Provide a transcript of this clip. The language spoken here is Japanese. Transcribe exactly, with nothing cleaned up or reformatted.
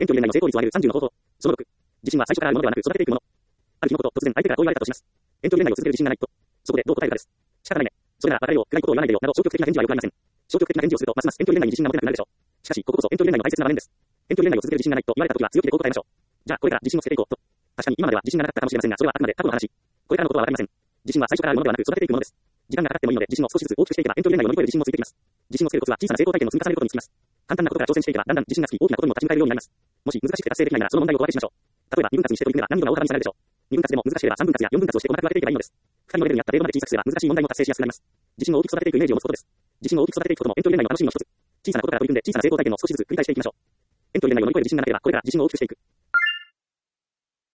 遠距離恋愛の成功率を上げるさんじゅうの方法。そのろく、自信は最初からあるものではなく育てていくもの。ある日のこと、突然相手からこう言われたとします。遠距離恋愛を続ける自信がないと。そこでどう答えるかです。仕方ないね。それなら別れよう、暗いことを言わないでよ、など消極的な返事はよくありません。消極的な返事をすると、ますます遠距離恋愛に自信が持てなくなるでしょう。しかし、こここそ遠距離恋愛の大切な場面です。遠距離恋愛を続ける自信がないと言われたときは強気でこう答えましょう。じゃあ、これから自信をつけていこうと。確かに今までは自信がなかったかもしれませんが、それはあくまで過去の話。これからのことはわかりません。自信は最初からあるものではなく育てていくものです。時間がかかってもいいので、自信を少しずつ大きくしていけば遠距離恋愛を乗り越える自信もついてきます。自信をつけるコツは小さな成功体験の積み重ねることにつきます。簡単なことから挑戦していけば、だんだん自信がつき、大きなことにも立ち向かえるようになります。もし難しくて達成できないなら、その問題を小分けしましょう。例えば、二分割にして取り組めば何度も大幅に下がるでしょう。二分割でも難しければ三分割や四分割をして細かく分けていけばいいのです。二人のレベルに合った程度まで小さくすれば難しい問題も達成しやすくなります。自信を大きく育てていくイメージを持つことです。自信を大きく育てていくことも遠距離恋愛の楽しみの一つ。小さなことから取り組んで小さな成功体験を少しずつ繰り返していきましょう。遠距離恋愛を乗り越える自信がなければ、これから自信を大きくしていく。